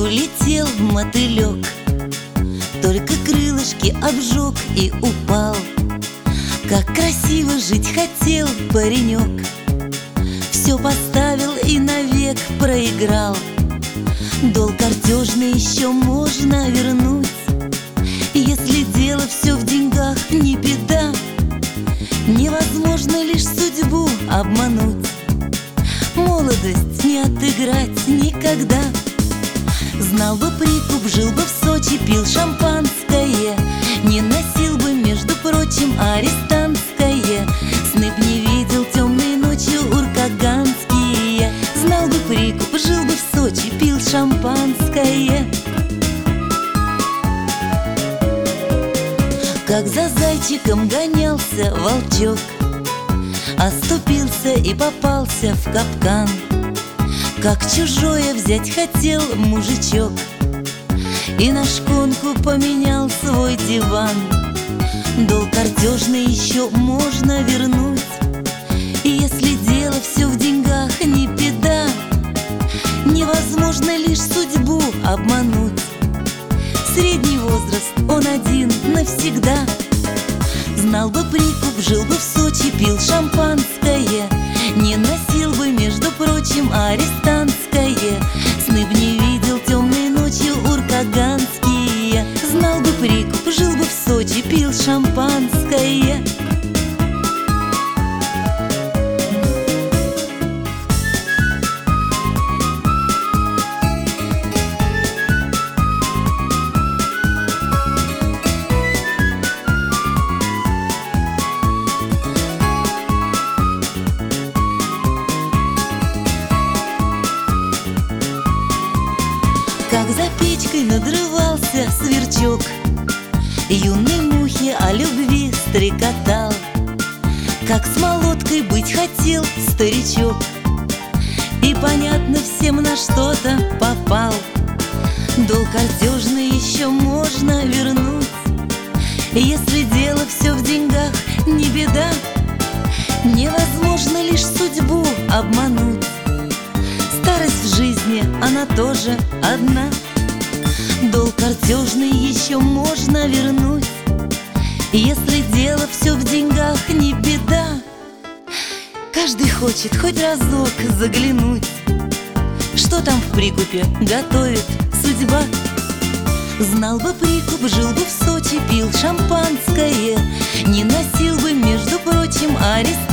улетел мотылек, только крылышки обжег и упал. Как красиво жить хотел паренек, все поставил и навек проиграл. Долг картежный еще можно вернуть, если дело все в деньгах, не беда. Невозможно лишь судьбу обмануть, молодость не отыграть никогда. Знал бы прикуп, жил бы в Сочи, пил шампанское, не носил бы, между прочим, арестантское. Сны б не видел темной ночью уркаганские. Знал бы прикуп, жил бы в Сочи, пил шампанское. Как за зайчиком гонялся волчок, оступился и попался в капкан. Как чужое взять хотел мужичок и на шконку поменял свой диван. Долг картежный еще можно вернуть, и если дело все в деньгах, не беда. Невозможно лишь судьбу обмануть, средний возраст он один навсегда. Знал бы прикуп, жил бы в Сочи, пил шампанское, не носил бы, между прочим, арестантское. Сны б не видел темной ночью уркаганские. Знал бы прикуп, жил бы в Сочи, пил шампанское. Как за печкой надрывался сверчок, юной мухе о любви стрекотал. Как с молоткой быть хотел старичок, и понятно всем, на что-то попал. Долг картежный еще можно вернуть, если дело все в деньгах, не беда. Невозможно лишь судьбу обмануть, старость в жизни, она тоже одна. Долг картежный еще можно вернуть, если дело все в деньгах, не беда. Каждый хочет хоть разок заглянуть, что там в прикупе готовит судьба. Знал бы прикуп, жил бы в Сочи, пил шампанское, не носил бы, между прочим, арест